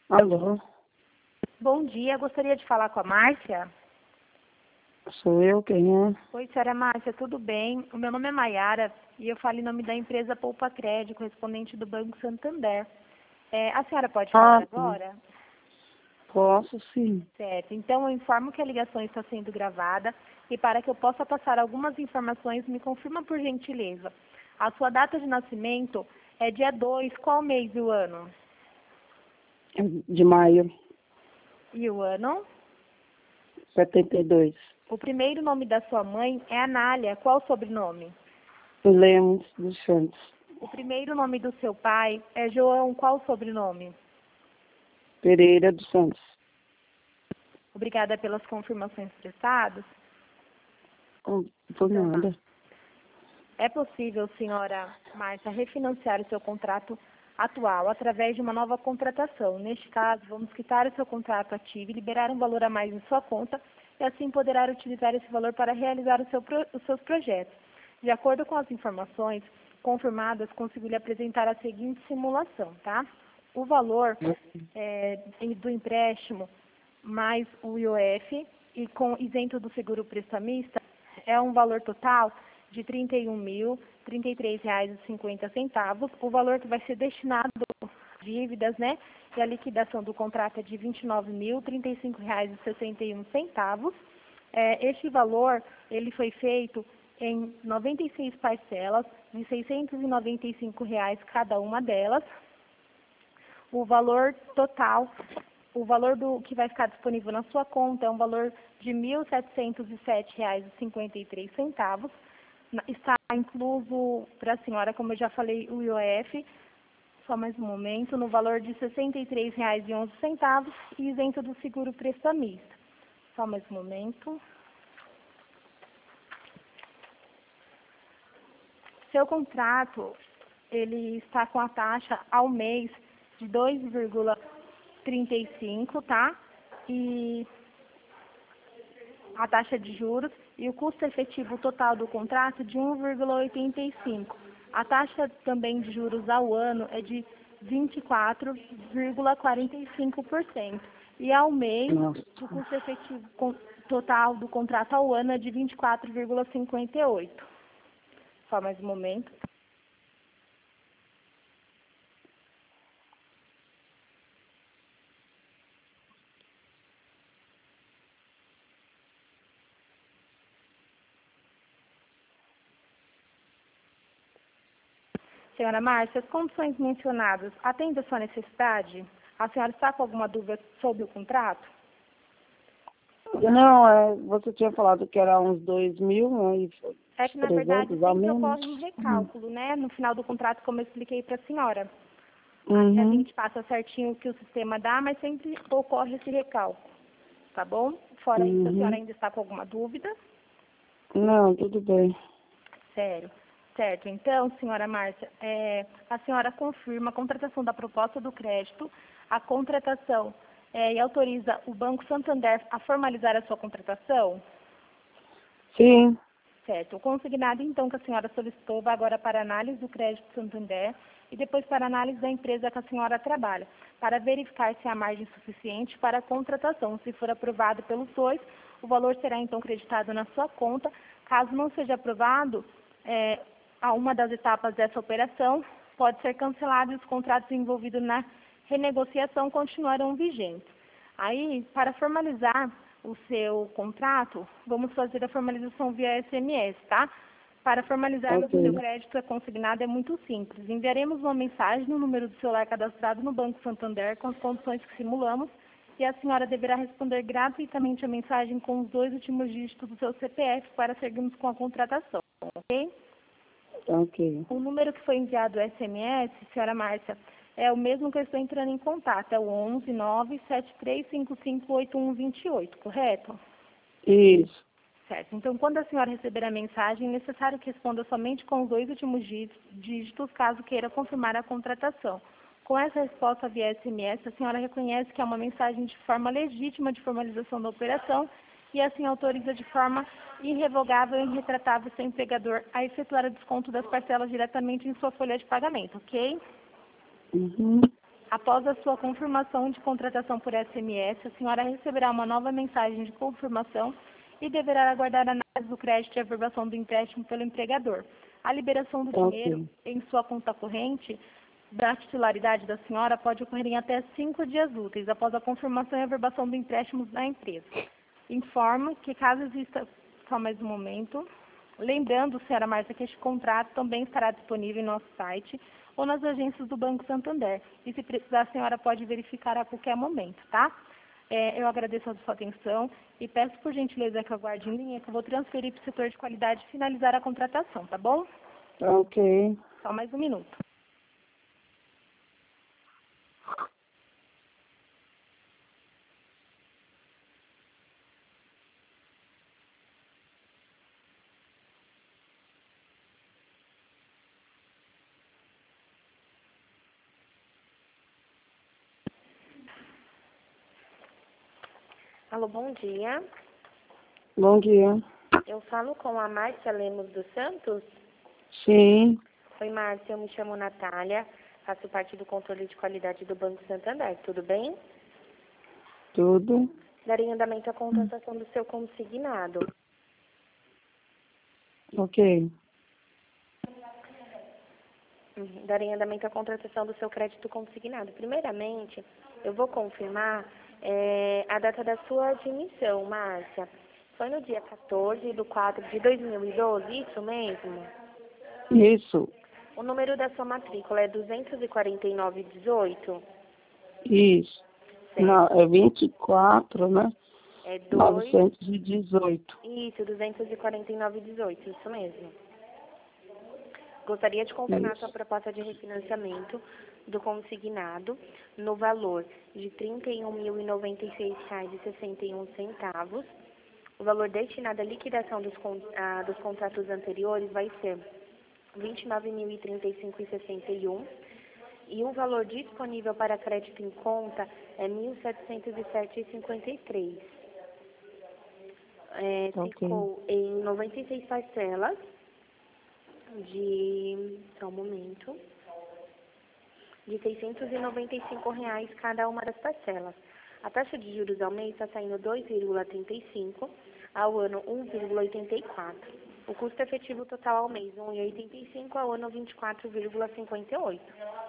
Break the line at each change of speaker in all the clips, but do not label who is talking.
Alô,
Bom dia, gostaria de falar com a Márcia.
sou eu quem é?
Oi, senhora Márcia, tudo bem? O meu nome é Maiara e eu falo em nome da empresa Poupa Crédito, correspondente do Banco Santander. A senhora pode falar
Sim.
agora?
Posso sim.
Certo, então eu informo que a ligação está sendo gravada e para que eu possa passar algumas informações, me confirma por gentileza. A sua data de nascimento é dia 2, qual mês e o ano?
De maio,
E o ano?
72.
O primeiro nome da sua mãe é Anália, qual o sobrenome?
Lemos dos Santos.
O primeiro nome do seu pai é João, qual o sobrenome?
Pereira dos Santos.
Obrigada pelas confirmações prestadas.
Por nada.
É possível, senhora Márcia, refinanciar o seu contrato atual através de uma nova contratação. Neste caso, vamos quitar o seu contrato ativo e liberar um valor a mais em sua conta e assim poderá utilizar esse valor para realizar os seus projetos. De acordo com as informações confirmadas, consigo lhe apresentar a seguinte simulação, tá? O valor do empréstimo mais o IOF e com isento do seguro prestamista é um valor total de R$ 31.033,50. O valor que vai ser destinado às dívidas, né? E a liquidação do contrato é de R$ 29.035,61. Este valor, ele foi feito em 96 parcelas de R$ 695 cada uma delas. O valor total, o valor do que vai ficar disponível na sua conta é um valor de R$ 1.707,53. Está incluso para a senhora, como eu já falei, o IOF, só mais um momento, no valor de R$ 63,11 e isento do seguro prestamista. Só mais um momento. Seu contrato, ele está com a taxa ao mês de 2,35, tá? E a taxa de juros e o custo efetivo total do contrato de 1,85. A taxa também de juros ao ano é de 24,45%. E ao mês,
Nossa.
o custo efetivo total do contrato ao ano é de 24,58. Só mais um momento. Senhora Márcia, as condições mencionadas atendem a sua necessidade? A senhora está com alguma dúvida sobre o contrato?
Não, você tinha falado que era uns 2.000, né?
É que, na verdade,
300 ao
sempre
menos.
ocorre um recálculo, né? No final do contrato, como eu expliquei para a senhora. Aí a
Uhum.
gente passa certinho o que o sistema dá, mas sempre ocorre esse recálculo, tá bom? Fora isso, a senhora ainda está com alguma dúvida?
Não, tudo bem.
Sério. Certo. Então, senhora Márcia, a senhora confirma a contratação da proposta do crédito, a contratação e autoriza o Banco Santander a formalizar a sua contratação?
Sim.
Certo. O consignado, então, que a senhora solicitou vai agora para análise do crédito Santander e depois para análise da empresa que a senhora trabalha, para verificar se há margem suficiente para a contratação. Se for aprovado pelos dois, o valor será, então, creditado na sua conta. Caso não seja aprovado, a uma das etapas dessa operação, pode ser cancelado e os contratos envolvidos na renegociação continuarão vigentes. Aí, para formalizar o seu contrato, vamos fazer a formalização via SMS, tá? Para formalizar o seu crédito consignado é muito simples. Enviaremos uma mensagem no número do celular cadastrado no Banco Santander com as condições que simulamos e a senhora deverá responder gratuitamente a mensagem com os 2 últimos dígitos do seu CPF para seguirmos com a contratação, ok?
Ok.
O número que foi enviado o SMS, senhora Márcia, é o mesmo que eu estou entrando em contato, é o 11 97355 8128, correto?
Isso.
Certo. Então, quando a senhora receber a mensagem, é necessário que responda somente com os 2 últimos dígitos, caso queira confirmar a contratação. Com essa resposta via SMS, a senhora reconhece que é uma mensagem de forma legítima de formalização da operação e assim autoriza de forma irrevogável e irretratável seu empregador a efetuar o desconto das parcelas diretamente em sua folha de pagamento, ok?
Uhum.
Após a sua confirmação de contratação por SMS, a senhora receberá uma nova mensagem de confirmação e deverá aguardar a análise do crédito e averbação do empréstimo pelo empregador. A liberação do dinheiro
Ok.
em sua conta corrente da titularidade da senhora pode ocorrer em até 5 dias úteis após a confirmação e averbação do empréstimo da empresa. Informo que caso exista, só mais um momento, lembrando, senhora Márcia, que este contrato também estará disponível em nosso site ou nas agências do Banco Santander. E se precisar, a senhora pode verificar a qualquer momento, tá? Eu agradeço a sua atenção e peço por gentileza que aguarde em linha que eu vou transferir para o setor de qualidade e finalizar a contratação, tá bom?
Ok.
Só mais um minuto.
Alô, bom dia.
Bom dia.
Eu falo com a Márcia Lemos dos Santos.
Sim,
Oi, Márcia, eu me chamo Natália, faço parte do controle de qualidade do Banco Santander, tudo bem?
tudo.
Darei andamento à contratação do seu consignado.
Ok.
Darei andamento à contratação do seu crédito consignado. Primeiramente, eu vou confirmar a data da sua admissão, Márcia. Foi no dia 14/4/2012, isso mesmo?
Isso,
O número da sua matrícula é 24918?
isso. Não,
Certo.
é 24, né?
É 2,
918.
isso, 24918, isso mesmo. Gostaria de confirmar sua
Isso.
proposta de refinanciamento do consignado no valor de R$ 31.096,61. O valor destinado à liquidação dos contratos anteriores vai ser R$ 29.035,61 e o valor disponível para crédito em conta é R$ 1.707,53.
Ok.
Ficou em 96 parcelas só um momento, de R$ 695 cada uma das parcelas. A taxa de juros ao mês está saindo 2,35, ao ano 1,84. O custo efetivo total ao mês 1,85, ao ano 24,58.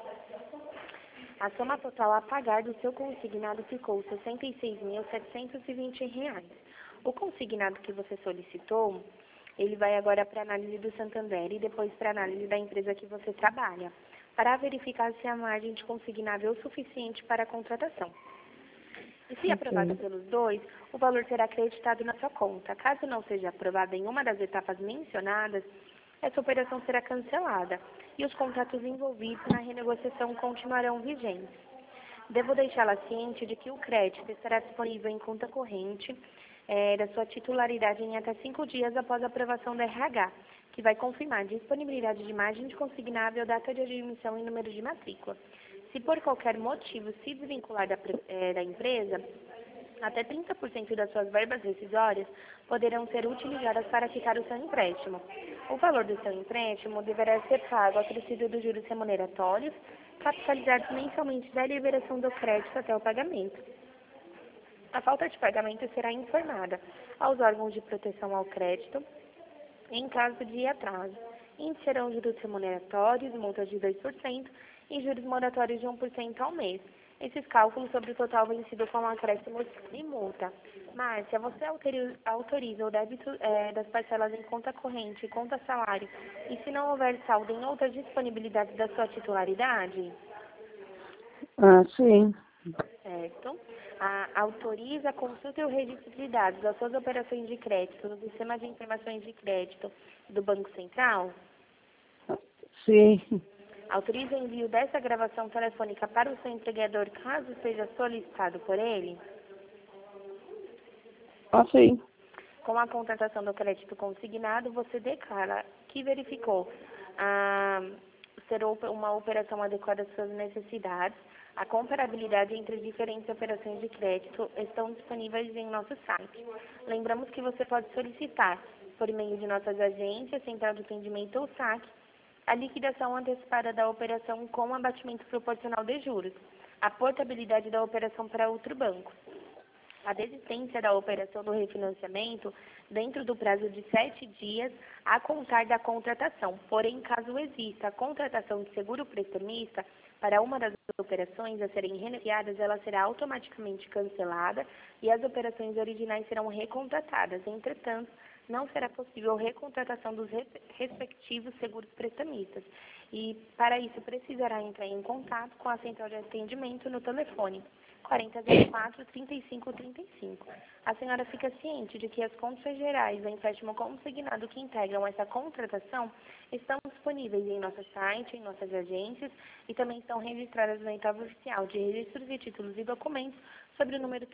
A soma total a pagar do seu consignado ficou R$ 66.720. O consignado que você solicitou, ele vai agora para a análise do Santander e depois para a análise da empresa que você trabalha, para verificar se a margem de consignável é o suficiente para a contratação. E se aprovado
Ok.
pelos dois, o valor será acreditado na sua conta. Caso não seja aprovado em uma das etapas mencionadas, essa operação será cancelada e os contratos envolvidos na renegociação continuarão vigentes. Devo deixá-la ciente de que o crédito estará disponível em conta corrente da sua titularidade em até 5 dias após a aprovação da RH, que vai confirmar disponibilidade de margem de consignável, data de admissão e número de matrícula. Se por qualquer motivo se desvincular da empresa, até 30% das suas verbas rescisórias poderão ser utilizadas para quitar o seu empréstimo. O valor do seu empréstimo deverá ser pago acrescido dos juros remuneratórios, capitalizados mensalmente da liberação do crédito até o pagamento. A falta de pagamento será informada aos órgãos de proteção ao crédito em caso de atraso. Iniciarão juros remuneratórios, multas de 2% e juros moratórios de 1% ao mês. Esses cálculos sobre o total vencido com acréscimo e multa. Márcia, você autoriza o débito das parcelas em conta corrente e conta salário e se não houver saldo em outras disponibilidades da sua titularidade?
Ah, sim.
Certo. Autoriza a consulta e o registro de dados das suas operações de crédito no sistema de informações de crédito do Banco Central?
Sim.
Autoriza o envio dessa gravação telefônica para o seu empregador caso seja solicitado por ele?
Ah, sim.
Com a contratação do crédito consignado, você declara que verificou ser uma operação adequada às suas necessidades. A comparabilidade entre diferentes operações de crédito estão disponíveis em nosso site. Lembramos que você pode solicitar, por meio de nossas agências, Central de Atendimento ou SAC, a liquidação antecipada da operação com abatimento proporcional de juros. a portabilidade da operação para outro banco, a desistência da operação do refinanciamento dentro do prazo de 7 dias a contar da contratação. Porém, caso exista a contratação de seguro prestamista para uma das operações a serem renegociadas, ela será automaticamente cancelada e as operações originais serão recontratadas. Entretanto, não será possível recontratação dos respectivos seguros prestamistas. E, para isso, precisará entrar em contato com a central de atendimento no telefone 4004-3535. A senhora fica ciente de que as condições gerais do empréstimo consignado que integram essa contratação estão disponíveis em nosso site, em nossas agências e também estão registradas no edital oficial de registros de títulos e documentos sobre o número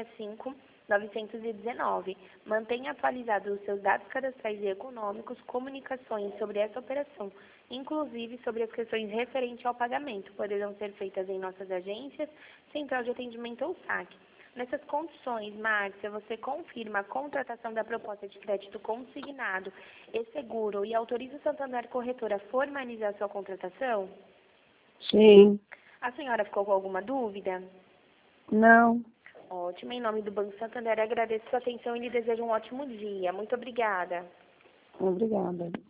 1365-919. Mantenha atualizados os seus dados cadastrais e econômicos, comunicações sobre essa operação, inclusive sobre as questões referentes ao pagamento, poderão ser feitas em nossas agências, central de atendimento ou saque. Nessas condições, Márcia, você confirma a contratação da proposta de crédito consignado e seguro e autoriza o Santander Corretora a formalizar sua contratação?
Sim.
A senhora ficou com alguma dúvida?
Não.
Ótimo. Em nome do Banco Santander, agradeço sua atenção e lhe desejo um ótimo dia. Muito obrigada.
Obrigada.